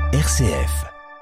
RCF.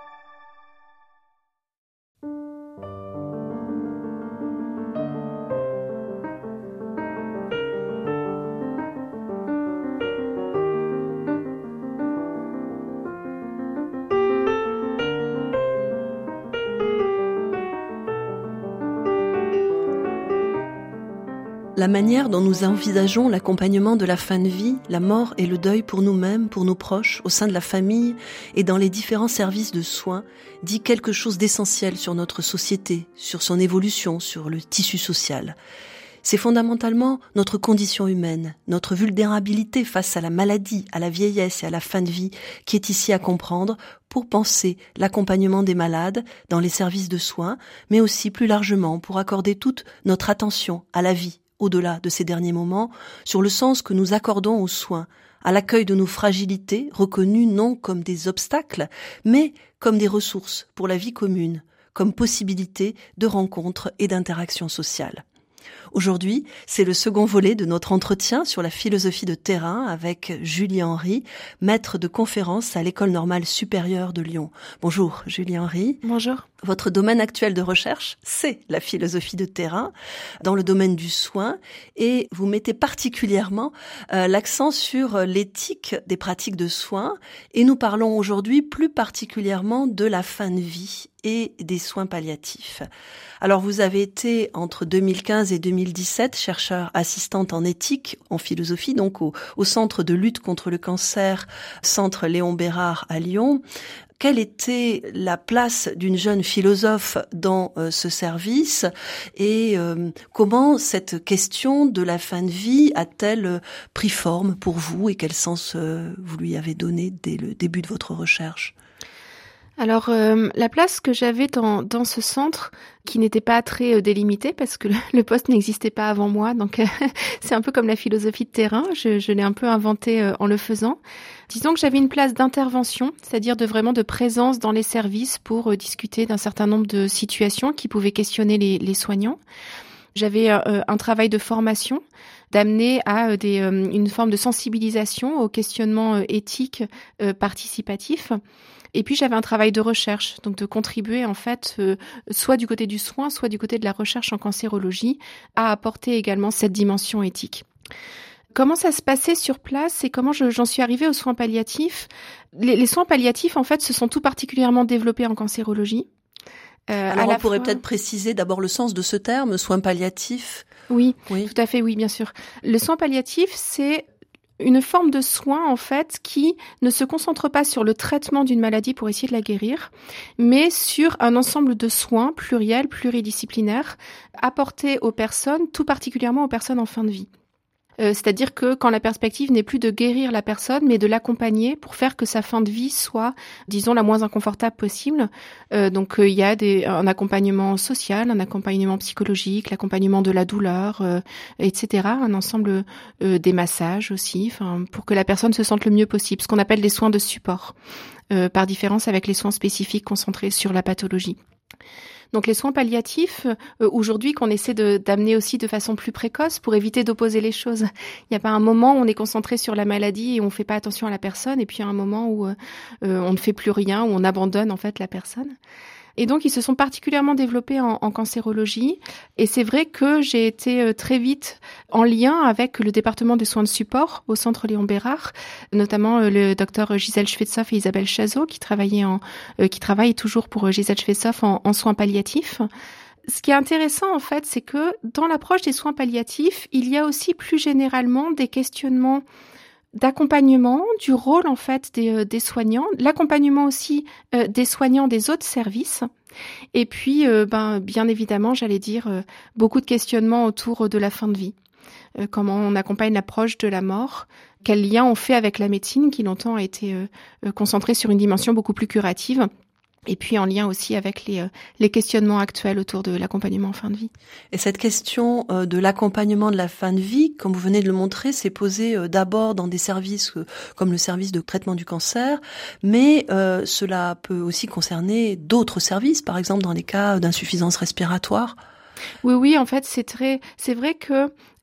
La manière dont nous envisageons l'accompagnement de la fin de vie, la mort et le deuil pour nous-mêmes, pour nos proches, au sein de la famille et dans les différents services de soins, dit quelque chose d'essentiel sur notre société, sur son évolution, sur le tissu social. C'est fondamentalement notre condition humaine, notre vulnérabilité face à la maladie, à la vieillesse et à la fin de vie qui est ici à comprendre pour penser l'accompagnement des malades dans les services de soins, mais aussi plus largement pour accorder toute notre attention à la vie, au-delà de ces derniers moments, sur le sens que nous accordons aux soins, à l'accueil de nos fragilités, reconnues non comme des obstacles, mais comme des ressources pour la vie commune, comme possibilité de rencontres et d'interactions sociales. Aujourd'hui, c'est le second volet de notre entretien sur la philosophie de terrain avec Julie Henry, maître de conférence à l'École normale supérieure de Lyon. Bonjour Julie Henry. Bonjour. Votre domaine actuel de recherche, c'est la philosophie de terrain dans le domaine du soin et vous mettez particulièrement l'accent sur l'éthique des pratiques de soins et nous parlons aujourd'hui plus particulièrement de la fin de vie et des soins palliatifs. Alors vous avez été entre 2015 et 2017 chercheur assistante en éthique, en philosophie, donc au Centre de lutte contre le cancer, Centre Léon Bérard à Lyon. Quelle était la place d'une jeune philosophe dans ce service et comment cette question de la fin de vie a-t-elle pris forme pour vous et quel sens vous lui avez donné dès le début de votre recherche ? Alors, la place que j'avais dans ce centre, qui n'était pas très délimitée, parce que le poste n'existait pas avant moi, donc c'est un peu comme la philosophie de terrain, je l'ai un peu inventée en le faisant. Disons que j'avais une place d'intervention, c'est-à-dire de présence dans les services pour discuter d'un certain nombre de situations qui pouvaient questionner les soignants. J'avais un travail de formation, d'amener à une forme de sensibilisation au questionnement éthique participatif. Et puis j'avais un travail de recherche, donc de contribuer en fait, soit du côté du soin, soit du côté de la recherche en cancérologie, à apporter également cette dimension éthique. Comment ça se passait sur place et comment j'en suis arrivée aux soins palliatifs ? Les soins palliatifs en fait se sont tout particulièrement développés en cancérologie. Alors on pourrait peut-être préciser d'abord le sens de ce terme, soins palliatifs. Oui, tout à fait, oui, bien sûr. Le soin palliatif, c'est une forme de soin, en fait, qui ne se concentre pas sur le traitement d'une maladie pour essayer de la guérir, mais sur un ensemble de soins pluriels, pluridisciplinaires, apportés aux personnes, tout particulièrement aux personnes en fin de vie. C'est-à-dire que quand la perspective n'est plus de guérir la personne, mais de l'accompagner pour faire que sa fin de vie soit, disons, la moins inconfortable possible. Donc il y a un accompagnement social, un accompagnement psychologique, l'accompagnement de la douleur, etc. Un ensemble des massages aussi, pour que la personne se sente le mieux possible. Ce qu'on appelle les soins de support, par différence avec les soins spécifiques concentrés sur la pathologie. Donc les soins palliatifs, aujourd'hui, qu'on essaie d'amener aussi de façon plus précoce pour éviter d'opposer les choses. Il n'y a pas un moment où on est concentré sur la maladie et on ne fait pas attention à la personne, et puis un moment où on ne fait plus rien, où on abandonne en fait la personne. Et donc, ils se sont particulièrement développés en cancérologie. Et c'est vrai que j'ai été très vite en lien avec le département de soins de support au Centre Léon Bérard, notamment le docteur Gisèle Schwetzoff et Isabelle Chazot, qui travaillent toujours pour Gisèle Schwetzoff en soins palliatifs. Ce qui est intéressant, en fait, c'est que dans l'approche des soins palliatifs, il y a aussi plus généralement des questionnements d'accompagnement, du rôle en fait des soignants, l'accompagnement aussi des soignants des autres services, et puis bien évidemment, j'allais dire, beaucoup de questionnements autour de la fin de vie. Comment on accompagne l'approche de la mort, quel lien on fait avec la médecine qui longtemps a été concentrée sur une dimension beaucoup plus curative. Et puis en lien aussi avec les questionnements actuels autour de l'accompagnement en fin de vie. Et cette question de l'accompagnement de la fin de vie, comme vous venez de le montrer, s'est posée d'abord dans des services comme le service de traitement du cancer, mais cela peut aussi concerner d'autres services, par exemple dans les cas d'insuffisance respiratoire. Oui, en fait, c'est vrai que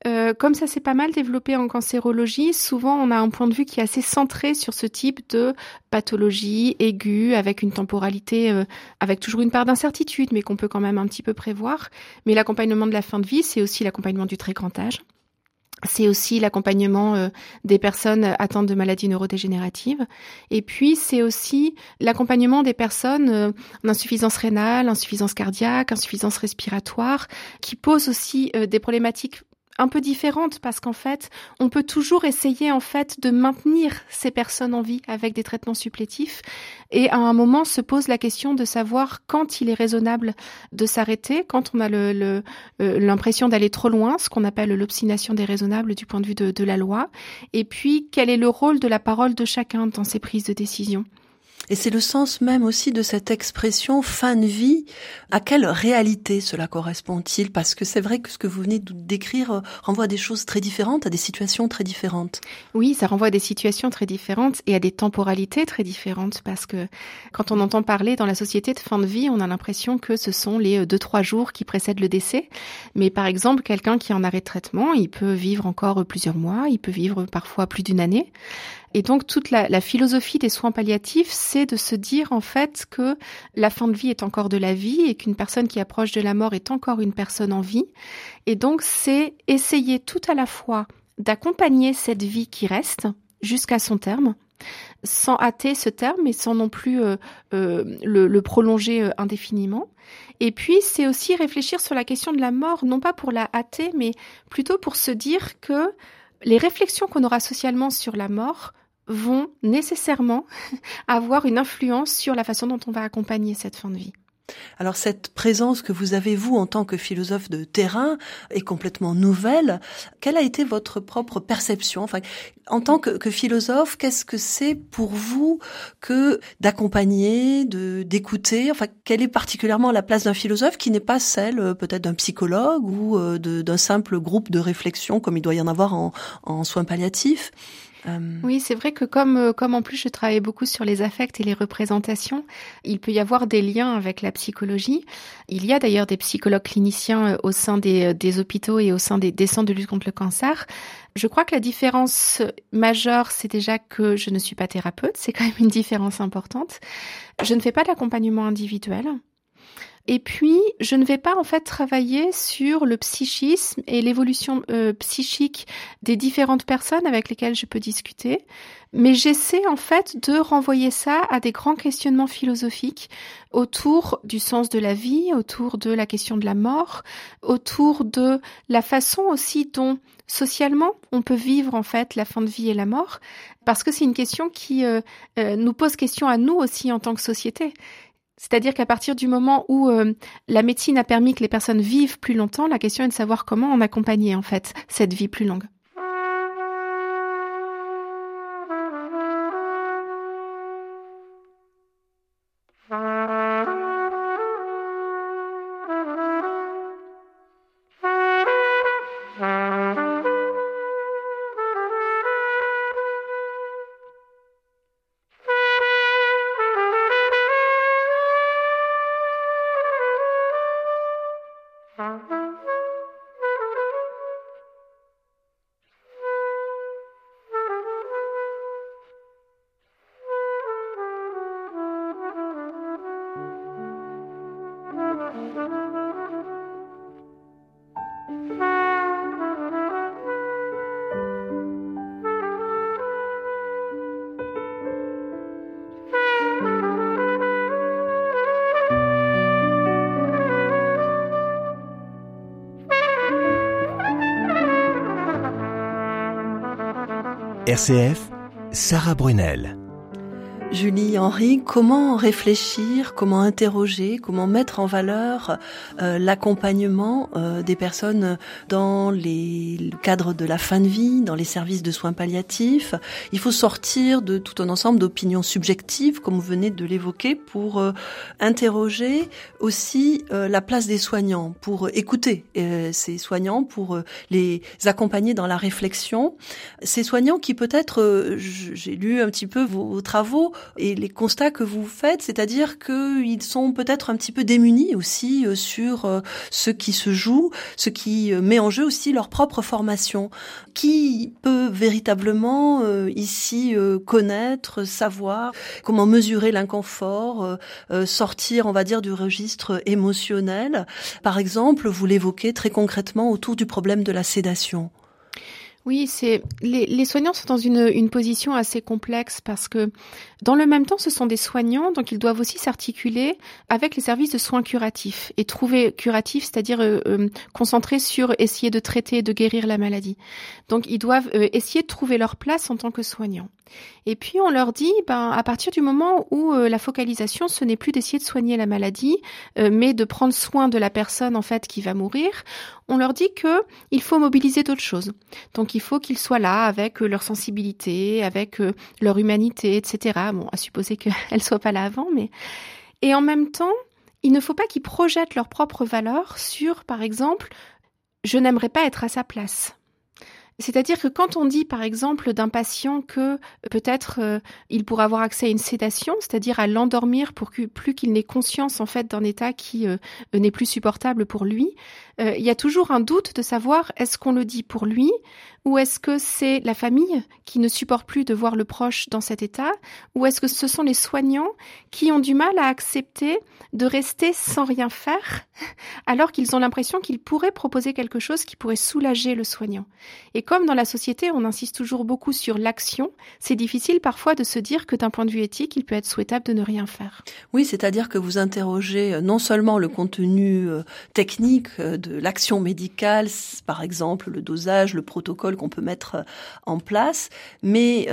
Comme ça s'est pas mal développé en cancérologie, souvent on a un point de vue qui est assez centré sur ce type de pathologie aiguë, avec une temporalité, avec toujours une part d'incertitude, mais qu'on peut quand même un petit peu prévoir. Mais l'accompagnement de la fin de vie, c'est aussi l'accompagnement du très grand âge. C'est aussi l'accompagnement des personnes atteintes de maladies neurodégénératives. Et puis, c'est aussi l'accompagnement des personnes en insuffisance rénale, insuffisance cardiaque, insuffisance respiratoire, qui posent aussi des problématiques un peu différentes, parce qu'en fait, on peut toujours essayer en fait de maintenir ces personnes en vie avec des traitements supplétifs. Et à un moment se pose la question de savoir quand il est raisonnable de s'arrêter, quand on a l'impression d'aller trop loin, ce qu'on appelle l'obstination déraisonnable du point de vue de la loi. Et puis, quel est le rôle de la parole de chacun dans ces prises de décision. Et c'est le sens même aussi de cette expression fin de vie. À quelle réalité cela correspond-il? Parce que c'est vrai que ce que vous venez de décrire renvoie à des choses très différentes, à des situations très différentes. Oui, ça renvoie à des situations très différentes et à des temporalités très différentes, parce que quand on entend parler dans la société de fin de vie, on a l'impression que ce sont les 2-3 jours qui précèdent le décès. Mais par exemple, quelqu'un qui est en arrêt de traitement, il peut vivre encore plusieurs mois, il peut vivre parfois plus d'une année. Et donc, toute la philosophie des soins palliatifs, c'est de se dire, en fait, que la fin de vie est encore de la vie et qu'une personne qui approche de la mort est encore une personne en vie. Et donc, c'est essayer tout à la fois d'accompagner cette vie qui reste jusqu'à son terme, sans hâter ce terme et sans non plus le prolonger indéfiniment. Et puis, c'est aussi réfléchir sur la question de la mort, non pas pour la hâter, mais plutôt pour se dire que les réflexions qu'on aura socialement sur la mort vont nécessairement avoir une influence sur la façon dont on va accompagner cette fin de vie. Alors cette présence que vous avez, vous, en tant que philosophe de terrain, est complètement nouvelle. Quelle a été votre propre perception? Enfin, en tant que philosophe, qu'est-ce que c'est pour vous que d'accompagner, d'écouter? Enfin, quelle est particulièrement la place d'un philosophe qui n'est pas celle peut-être d'un psychologue ou d'un simple groupe de réflexion comme il doit y en avoir en soins palliatifs? Oui, c'est vrai que comme en plus je travaille beaucoup sur les affects et les représentations, il peut y avoir des liens avec la psychologie. Il y a d'ailleurs des psychologues cliniciens au sein des hôpitaux et au sein des centres de lutte contre le cancer. Je crois que la différence majeure, c'est déjà que je ne suis pas thérapeute. C'est quand même une différence importante. Je ne fais pas d'accompagnement individuel. Et puis, je ne vais pas en fait travailler sur le psychisme et l'évolution psychique des différentes personnes avec lesquelles je peux discuter, mais j'essaie en fait de renvoyer ça à des grands questionnements philosophiques autour du sens de la vie, autour de la question de la mort, autour de la façon aussi dont socialement on peut vivre en fait la fin de vie et la mort, parce que c'est une question qui nous pose question à nous aussi en tant que société. C'est-à-dire qu'à partir du moment où la médecine a permis que les personnes vivent plus longtemps, la question est de savoir comment en accompagner en fait cette vie plus longue. RCF, Sarah Brunel. Julie Henry, comment réfléchir, comment interroger, comment mettre en valeur l'accompagnement des personnes dans le cadre de la fin de vie, dans les services de soins palliatifs? Il faut sortir de tout un ensemble d'opinions subjectives, comme vous venez de l'évoquer, pour interroger aussi la place des soignants, pour écouter ces soignants, pour les accompagner dans la réflexion. Ces soignants qui peut-être, j'ai lu un petit peu vos travaux, et les constats que vous faites, c'est-à-dire qu'ils sont peut-être un petit peu démunis aussi sur ce qui se joue, ce qui met en jeu aussi leur propre formation. Qui peut véritablement ici connaître, savoir comment mesurer l'inconfort, sortir, on va dire, du registre émotionnel? Par exemple, vous l'évoquez très concrètement autour du problème de la sédation. Oui, les soignants sont dans une position assez complexe parce que dans le même temps, ce sont des soignants, donc ils doivent aussi s'articuler avec les services de soins curatifs et trouver curatif, c'est-à-dire concentrer sur essayer de traiter et de guérir la maladie. Donc ils doivent essayer de trouver leur place en tant que soignants. Et puis on leur dit, à partir du moment où la focalisation, ce n'est plus d'essayer de soigner la maladie, mais de prendre soin de la personne en fait qui va mourir, on leur dit que il faut mobiliser d'autres choses. Donc il faut qu'ils soient là avec leur sensibilité, avec leur humanité, etc. Bon, à supposer qu'elle soit pas là avant, mais et en même temps, il ne faut pas qu'ils projettent leurs propres valeurs sur, par exemple, je n'aimerais pas être à sa place. C'est-à-dire que quand on dit, par exemple, d'un patient que peut-être il pourra avoir accès à une sédation, c'est-à-dire à l'endormir pour que plus qu'il n'ait conscience en fait d'un état qui n'est plus supportable pour lui, il y a toujours un doute de savoir est-ce qu'on le dit pour lui ou est-ce que c'est la famille qui ne supporte plus de voir le proche dans cet état ou est-ce que ce sont les soignants qui ont du mal à accepter de rester sans rien faire alors qu'ils ont l'impression qu'ils pourraient proposer quelque chose qui pourrait soulager le soignant. Et comme dans la société, on insiste toujours beaucoup sur l'action, c'est difficile parfois de se dire que d'un point de vue éthique, il peut être souhaitable de ne rien faire. Oui, c'est-à-dire que vous interrogez non seulement le contenu technique de l'action médicale, par exemple le dosage, le protocole qu'on peut mettre en place, mais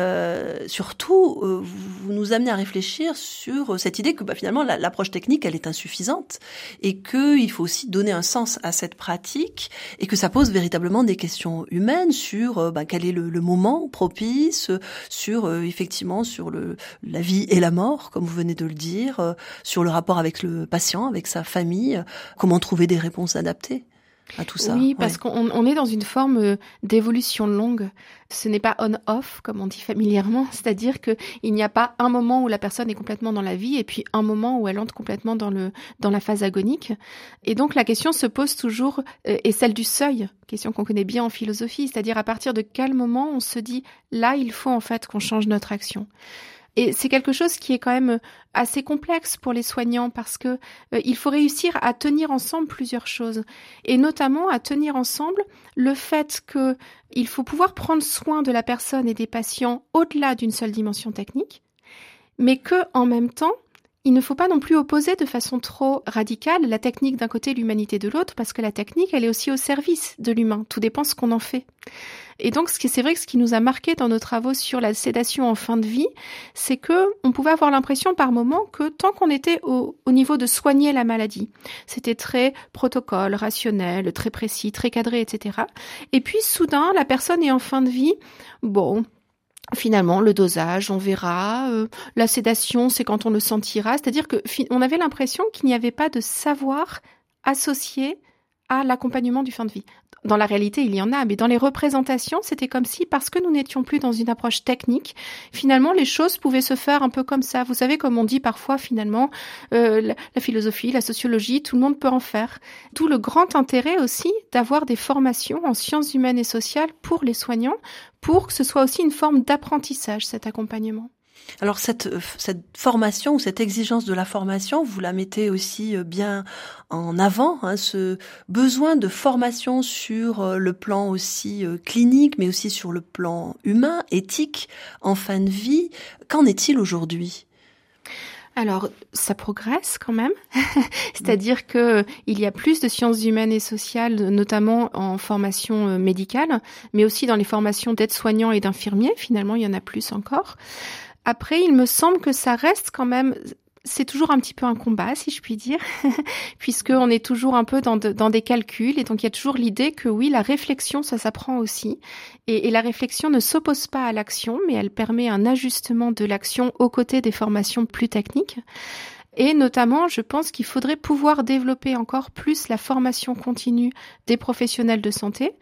surtout, vous nous amenez à réfléchir sur cette idée que finalement l'approche technique, elle est insuffisante et qu'il faut aussi donner un sens à cette pratique et que ça pose véritablement des questions humaines sur quel est le moment propice, sur effectivement sur la vie et la mort, comme vous venez de le dire, sur le rapport avec le patient, avec sa famille, comment trouver des réponses adaptées à tout ça. Oui, parce qu'on est dans une forme d'évolution longue. Ce n'est pas on-off, comme on dit familièrement, c'est-à-dire que il n'y a pas un moment où la personne est complètement dans la vie et puis un moment où elle entre complètement dans la phase agonique. Et donc la question se pose toujours, et celle du seuil, question qu'on connaît bien en philosophie, c'est-à-dire à partir de quel moment on se dit là il faut en fait qu'on change notre action. Et c'est quelque chose qui est quand même assez complexe pour les soignants parce que il faut réussir à tenir ensemble plusieurs choses et notamment à tenir ensemble le fait que il faut pouvoir prendre soin de la personne et des patients au-delà d'une seule dimension technique, mais que en même temps, il ne faut pas non plus opposer de façon trop radicale la technique d'un côté et l'humanité de l'autre parce que la technique, elle est aussi au service de l'humain. Tout dépend ce qu'on en fait. Et donc, c'est vrai que ce qui nous a marqué dans nos travaux sur la sédation en fin de vie, c'est que on pouvait avoir l'impression par moment que tant qu'on était au niveau de soigner la maladie, c'était très protocole, rationnel, très précis, très cadré, etc. Et puis, soudain, la personne est en fin de vie, bon, finalement, le dosage, on verra. La sédation, c'est quand on le sentira. C'est-à-dire que on avait l'impression qu'il n'y avait pas de savoir associé à l'accompagnement du fin de vie. Dans la réalité, il y en a, mais dans les représentations, c'était comme si, parce que nous n'étions plus dans une approche technique, finalement, les choses pouvaient se faire un peu comme ça. Vous savez, comme on dit parfois, finalement, la philosophie, la sociologie, tout le monde peut en faire. D'où le grand intérêt aussi d'avoir des formations en sciences humaines et sociales pour les soignants, pour que ce soit aussi une forme d'apprentissage, cet accompagnement. Alors cette formation ou cette exigence de la formation, vous la mettez aussi bien en avant, ce besoin de formation sur le plan aussi clinique, mais aussi sur le plan humain, éthique, en fin de vie. Qu'en est-il aujourd'hui ? Alors, ça progresse quand même, c'est-à-dire que il y a plus de sciences humaines et sociales, notamment en formation médicale, mais aussi dans les formations d'aides-soignants et d'infirmiers. Finalement, il y en a plus encore. Après, il me semble que ça reste quand même, c'est toujours un petit peu un combat, si je puis dire, puisqu'on est toujours un peu dans des calculs, et donc il y a toujours l'idée que oui, la réflexion, ça s'apprend aussi, et la réflexion ne s'oppose pas à l'action, mais elle permet un ajustement de l'action aux côtés des formations plus techniques. Et notamment, je pense qu'il faudrait pouvoir développer encore plus la formation continue des professionnels de santé.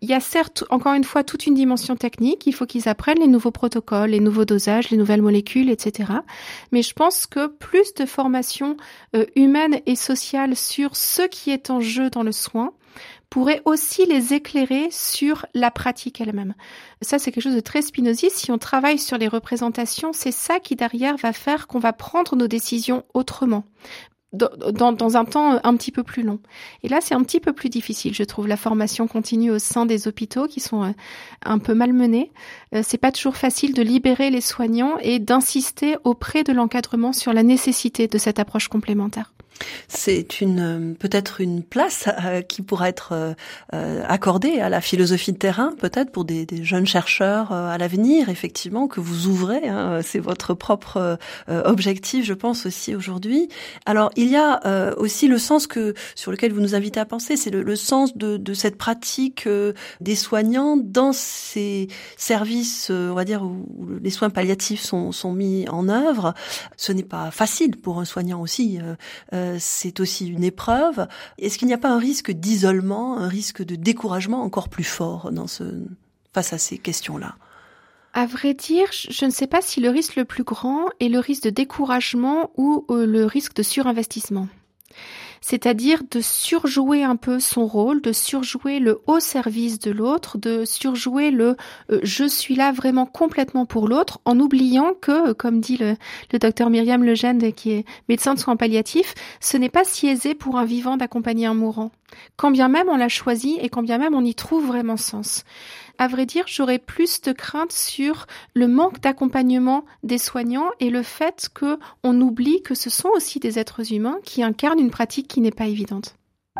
il y a certes, encore une fois, toute une dimension technique. Il faut qu'ils apprennent les nouveaux protocoles, les nouveaux dosages, les nouvelles molécules, etc. Mais je pense que plus de formation humaine et sociale sur ce qui est en jeu dans le soin pourrait aussi les éclairer sur la pratique elle-même. Ça, c'est quelque chose de très spinoziste. Si on travaille sur les représentations, c'est ça qui, derrière, va faire qu'on va prendre nos décisions autrement. Dans un temps un petit peu plus long. Et là, c'est un petit peu plus difficile, je trouve, la formation continue au sein des hôpitaux qui sont un peu malmenés. C'est pas toujours facile de libérer les soignants et d'insister auprès de l'encadrement sur la nécessité de cette approche complémentaire. C'est peut-être une place qui pourra être accordée à la philosophie de terrain, peut-être pour des jeunes chercheurs à l'avenir, effectivement, que vous ouvrez. C'est votre propre objectif, je pense, aussi aujourd'hui. Alors, il y a aussi le sens sur lequel vous nous invitez à penser, c'est le sens de cette pratique des soignants dans ces services, on va dire, où les soins palliatifs sont mis en œuvre. Ce n'est pas facile pour un soignant aussi. C'est aussi une épreuve. Est-ce qu'il n'y a pas un risque d'isolement, un risque de découragement encore plus fort face à ces questions-là ? À vrai dire, je ne sais pas si le risque le plus grand est le risque de découragement ou le risque de surinvestissement. C'est-à-dire de surjouer un peu son rôle, de surjouer le haut service de l'autre, de surjouer le je suis là vraiment complètement pour l'autre, en oubliant que, comme dit le docteur Myriam Legendre, qui est médecin de soins palliatifs, ce n'est pas si aisé pour un vivant d'accompagner un mourant. Quand bien même on l'a choisi et quand bien même on y trouve vraiment sens. À vrai dire, j'aurais plus de crainte sur le manque d'accompagnement des soignants et le fait qu'on oublie que ce sont aussi des êtres humains qui incarnent une pratique qui n'est pas évidente.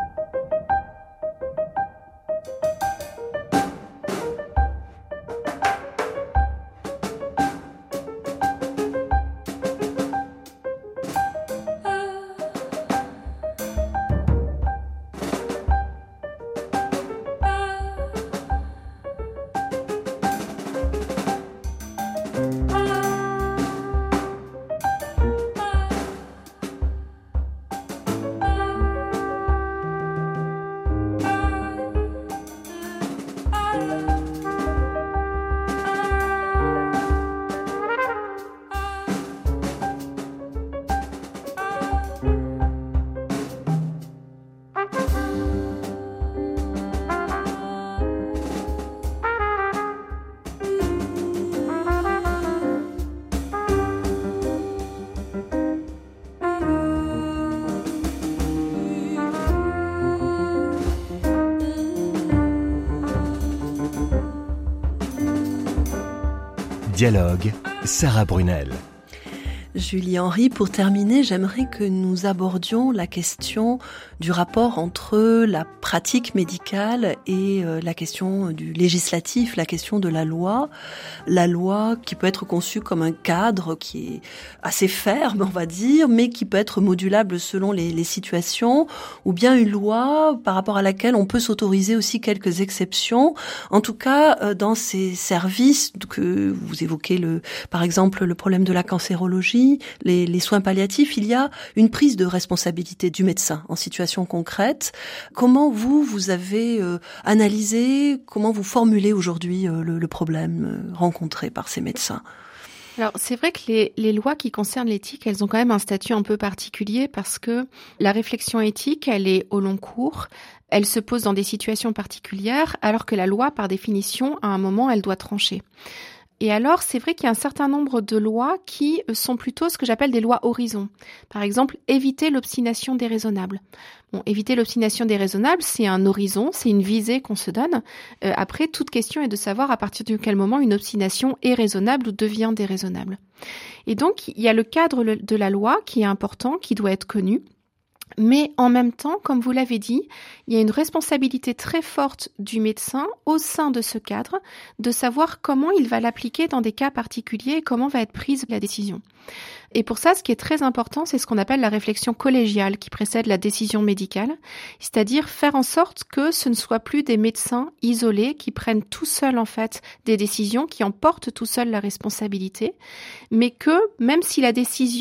Dialogue, Sarah Brunel. Julie Henry, pour terminer, j'aimerais que nous abordions la question du rapport entre la pratique médicale et la question du législatif, la question de la loi. La loi qui peut être conçue comme un cadre qui est assez ferme, on va dire, mais qui peut être modulable selon les situations, ou bien une loi par rapport à laquelle on peut s'autoriser aussi quelques exceptions. En tout cas, dans ces services que vous évoquez, par exemple le problème de la cancérologie, les soins palliatifs, il y a une prise de responsabilité du médecin en situation concrète. Comment vous avez analysé, comment vous formulez aujourd'hui le problème rencontré par ces médecins ? Alors, c'est vrai que les lois qui concernent l'éthique, elles ont quand même un statut un peu particulier parce que la réflexion éthique, elle est au long cours, elle se pose dans des situations particulières, alors que la loi, par définition, à un moment, elle doit trancher. Et alors, c'est vrai qu'il y a un certain nombre de lois qui sont plutôt ce que j'appelle des lois horizons. Par exemple, éviter l'obstination déraisonnable. Bon, éviter l'obstination déraisonnable, c'est un horizon, c'est une visée qu'on se donne. Après, toute question est de savoir à partir de quel moment une obstination est raisonnable ou devient déraisonnable. Et donc, il y a le cadre de la loi qui est important, qui doit être connu. Mais en même temps, comme vous l'avez dit, il y a une responsabilité très forte du médecin au sein de ce cadre de savoir comment il va l'appliquer dans des cas particuliers et comment va être prise la décision. Et pour ça, ce qui est très important, c'est ce qu'on appelle la réflexion collégiale qui précède la décision médicale, c'est-à-dire faire en sorte que ce ne soit plus des médecins isolés qui prennent tout seuls en fait des décisions, qui en portent tout seuls la responsabilité, mais que même si la décision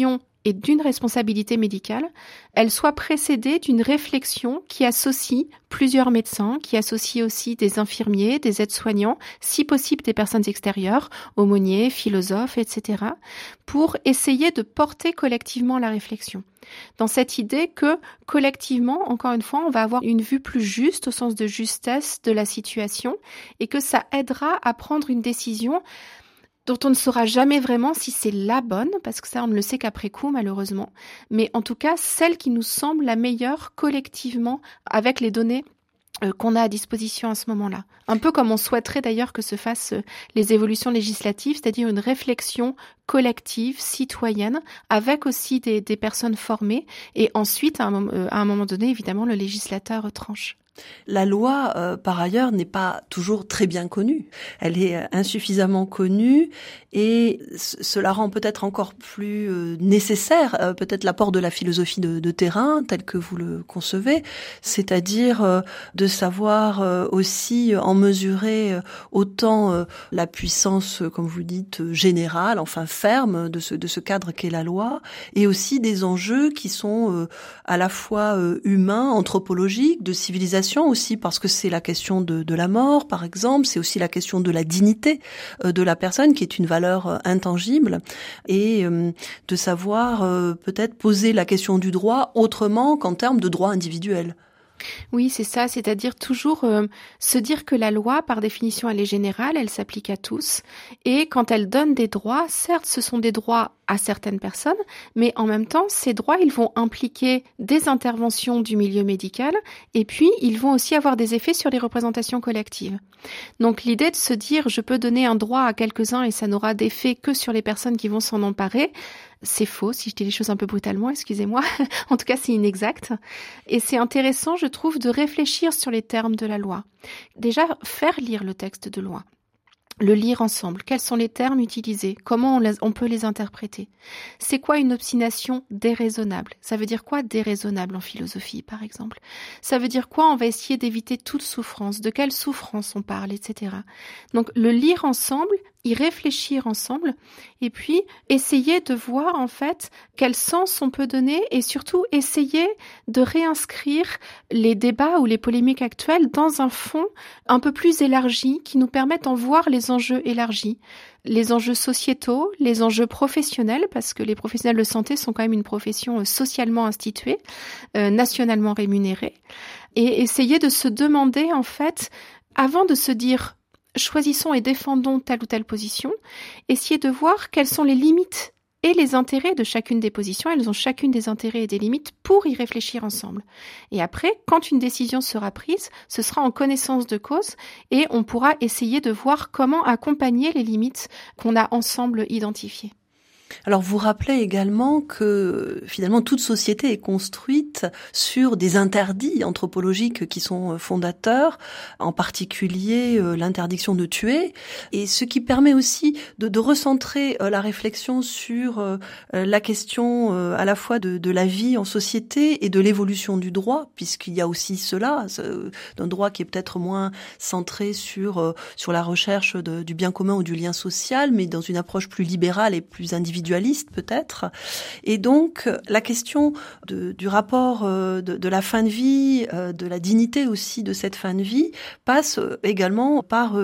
et d'une responsabilité médicale, elle soit précédée d'une réflexion qui associe plusieurs médecins, qui associe aussi des infirmiers, des aides-soignants, si possible des personnes extérieures, aumôniers, philosophes, etc., pour essayer de porter collectivement la réflexion. Dans cette idée que, collectivement, encore une fois, on va avoir une vue plus juste, au sens de justesse de la situation, et que ça aidera à prendre une décision dont on ne saura jamais vraiment si c'est la bonne, parce que ça, on ne le sait qu'après coup, malheureusement, mais en tout cas, celle qui nous semble la meilleure collectivement, avec les données qu'on a à disposition à ce moment-là. Un peu comme on souhaiterait d'ailleurs que se fassent les évolutions législatives, c'est-à-dire une réflexion collective, citoyenne, avec aussi des personnes formées, et ensuite, à un moment donné, évidemment, le législateur tranche. La loi, par ailleurs, n'est pas toujours très bien connue. Elle est insuffisamment connue et cela rend peut-être encore plus nécessaire peut-être l'apport de la philosophie de terrain tel que vous le concevez, c'est-à-dire de savoir aussi en mesurer autant la puissance, comme vous dites, générale, enfin ferme de ce cadre qu'est la loi, et aussi des enjeux qui sont à la fois humains, anthropologiques, de civilisation aussi, parce que c'est la question de la mort, par exemple, c'est aussi la question de la dignité de la personne, qui est une valeur intangible, et de savoir peut-être poser la question du droit autrement qu'en termes de droit individuel. Oui, c'est ça, c'est-à-dire toujours se dire que la loi, par définition, elle est générale, elle s'applique à tous, et quand elle donne des droits, certes, ce sont des droits à certaines personnes, mais en même temps, ces droits, ils vont impliquer des interventions du milieu médical, et puis ils vont aussi avoir des effets sur les représentations collectives. Donc l'idée de se dire, je peux donner un droit à quelques-uns et ça n'aura d'effet que sur les personnes qui vont s'en emparer, c'est faux, si je dis les choses un peu brutalement, excusez-moi. En tout cas, c'est inexact. Et c'est intéressant, je trouve, de réfléchir sur les termes de la loi. Déjà, faire lire le texte de loi. Le lire ensemble. Quels sont les termes utilisés? Comment on peut les interpréter? C'est quoi une obstination déraisonnable? Ça veut dire quoi déraisonnable en philosophie, par exemple? Ça veut dire quoi? On va essayer d'éviter toute souffrance. De quelle souffrance on parle, etc. Donc, le lire ensemble, y réfléchir ensemble, et puis essayer de voir en fait quel sens on peut donner, et surtout essayer de réinscrire les débats ou les polémiques actuelles dans un fond un peu plus élargi qui nous permette d'en voir les enjeux élargis, les enjeux sociétaux, les enjeux professionnels, parce que les professionnels de santé sont quand même une profession socialement instituée, nationalement rémunérée, et essayer de se demander en fait, avant de se dire choisissons et défendons telle ou telle position, essayez de voir quelles sont les limites et les intérêts de chacune des positions. Elles ont chacune des intérêts et des limites pour y réfléchir ensemble. Et après, quand une décision sera prise, ce sera en connaissance de cause et on pourra essayer de voir comment accompagner les limites qu'on a ensemble identifiées. Alors vous rappelez également que finalement toute société est construite sur des interdits anthropologiques qui sont fondateurs, en particulier l'interdiction de tuer, et ce qui permet aussi de recentrer la réflexion sur la question à la fois de la vie en société et de l'évolution du droit, puisqu'il y a aussi cela, d'un droit qui est peut-être moins centré sur la recherche du bien commun ou du lien social, mais dans une approche plus libérale et plus individualiste peut-être. Et donc la question du rapport de la fin de vie, de la dignité aussi de cette fin de vie, passe également par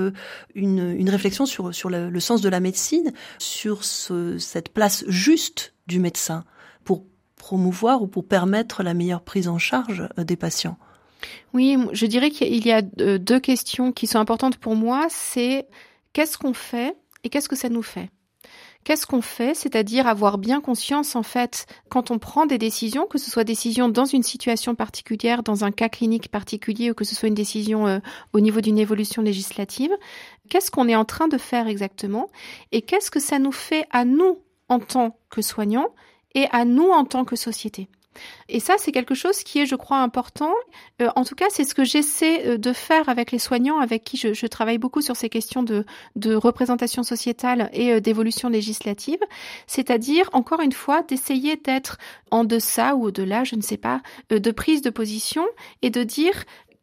une réflexion sur le sens de la médecine, sur cette place juste du médecin pour promouvoir ou pour permettre la meilleure prise en charge des patients. Oui, je dirais qu'il y a deux questions qui sont importantes pour moi, c'est qu'est-ce qu'on fait et qu'est-ce que ça nous fait ? Qu'est-ce qu'on fait? C'est-à-dire avoir bien conscience, en fait, quand on prend des décisions, que ce soit décision dans une situation particulière, dans un cas clinique particulier, ou que ce soit une décision au niveau d'une évolution législative, qu'est-ce qu'on est en train de faire exactement? Et qu'est-ce que ça nous fait à nous en tant que soignants et à nous en tant que société? Et ça, c'est quelque chose qui est, je crois, important. En tout cas, c'est ce que j'essaie de faire avec les soignants, avec qui je travaille beaucoup sur ces questions de représentation sociétale et d'évolution législative. C'est-à-dire, encore une fois, d'essayer d'être en deçà ou au-delà, je ne sais pas, de prise de position et de dire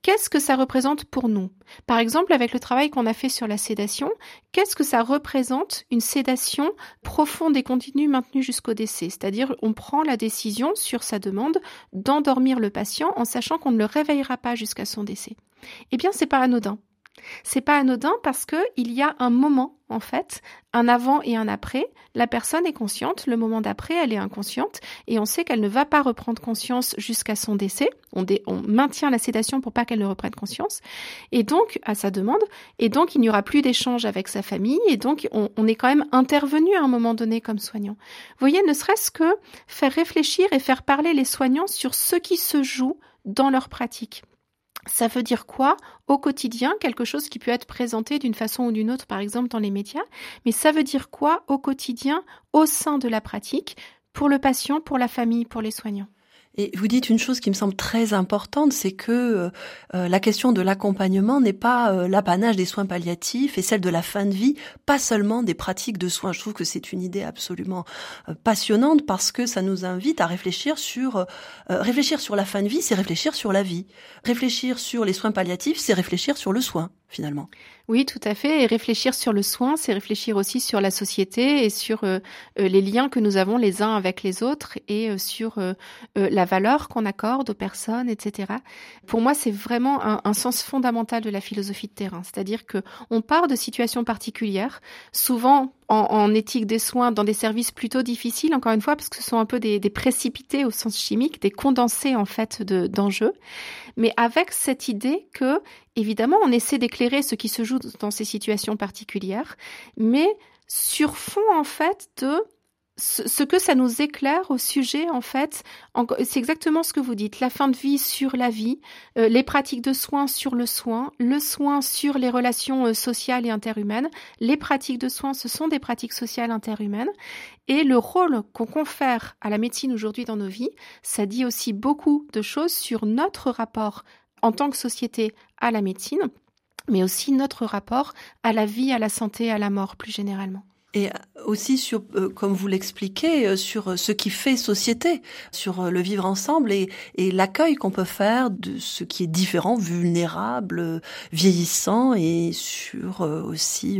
qu'est-ce que ça représente pour nous? Par exemple, avec le travail qu'on a fait sur la sédation, qu'est-ce que ça représente une sédation profonde et continue maintenue jusqu'au décès? C'est-à-dire, on prend la décision sur sa demande d'endormir le patient en sachant qu'on ne le réveillera pas jusqu'à son décès. Eh bien, c'est pas anodin. C'est pas anodin parce que il y a un moment, en fait, un avant et un après. La personne est consciente, le moment d'après, elle est inconsciente et on sait qu'elle ne va pas reprendre conscience jusqu'à son décès. On maintient la sédation pour pas qu'elle ne reprenne conscience et donc, à sa demande, et donc il n'y aura plus d'échange avec sa famille et donc on est quand même intervenu à un moment donné comme soignant. Vous voyez, ne serait-ce que faire réfléchir et faire parler les soignants sur ce qui se joue dans leur pratique. Ça veut dire quoi au quotidien? Quelque chose qui peut être présenté d'une façon ou d'une autre, par exemple dans les médias, mais ça veut dire quoi au quotidien, au sein de la pratique, pour le patient, pour la famille, pour les soignants? Et vous dites une chose qui me semble très importante, c'est que la question de l'accompagnement n'est pas l'apanage des soins palliatifs et celle de la fin de vie, pas seulement des pratiques de soins. Je trouve que c'est une idée absolument passionnante parce que ça nous invite à réfléchir sur la fin de vie, c'est réfléchir sur la vie. Réfléchir sur les soins palliatifs, c'est réfléchir sur le soin, finalement. Oui, tout à fait. Et réfléchir sur le soin, c'est réfléchir aussi sur la société et sur les liens que nous avons les uns avec les autres et sur la valeur qu'on accorde aux personnes, etc. Pour moi, c'est vraiment un sens fondamental de la philosophie de terrain. C'est-à-dire que on part de situations particulières, souvent en éthique des soins, dans des services plutôt difficiles, encore une fois, parce que ce sont un peu des précipités au sens chimique, des condensés en fait d'enjeux, mais avec cette idée que, évidemment, on essaie d'éclairer ce qui se joue dans ces situations particulières, mais sur fond en fait de ce que ça nous éclaire au sujet, en fait, c'est exactement ce que vous dites, la fin de vie sur la vie, les pratiques de soins sur le soin sur les relations sociales et interhumaines. Les pratiques de soins, ce sont des pratiques sociales interhumaines. Et le rôle qu'on confère à la médecine aujourd'hui dans nos vies, ça dit aussi beaucoup de choses sur notre rapport en tant que société à la médecine, mais aussi notre rapport à la vie, à la santé, à la mort plus généralement. Et aussi sur, comme vous l'expliquez, sur ce qui fait société, sur le vivre ensemble et l'accueil qu'on peut faire de ce qui est différent, vulnérable, vieillissant, et sur aussi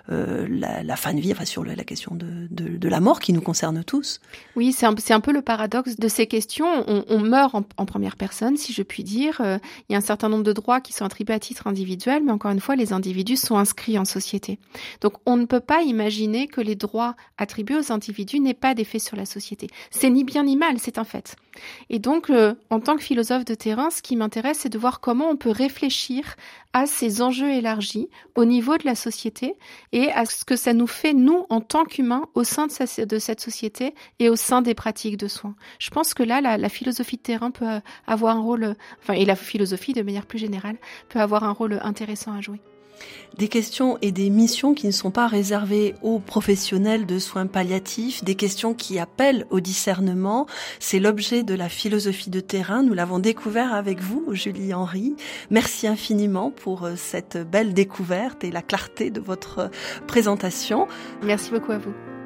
la fin de vie, enfin sur la question de la mort qui nous concerne tous. Oui, c'est un peu le paradoxe de ces questions. On meurt en première personne, si je puis dire. Il y a un certain nombre de droits qui sont attribués à titre individuel, mais encore une fois, les individus sont inscrits en société. Donc on ne peut pas imaginer que les droits attribués aux individus n'aient pas d'effet sur la société. C'est ni bien ni mal, c'est un fait. Et donc, en tant que philosophe de terrain, ce qui m'intéresse, c'est de voir comment on peut réfléchir à ces enjeux élargis au niveau de la société et à ce que ça nous fait, nous, en tant qu'humains, au sein de cette société et au sein des pratiques de soins. Je pense que là, la philosophie de terrain peut avoir un rôle, et la philosophie, de manière plus générale, peut avoir un rôle intéressant à jouer. Des questions et des missions qui ne sont pas réservées aux professionnels de soins palliatifs, des questions qui appellent au discernement. C'est l'objet de la philosophie de terrain. Nous l'avons découvert avec vous, Julie Henry. Merci infiniment pour cette belle découverte et la clarté de votre présentation. Merci beaucoup à vous.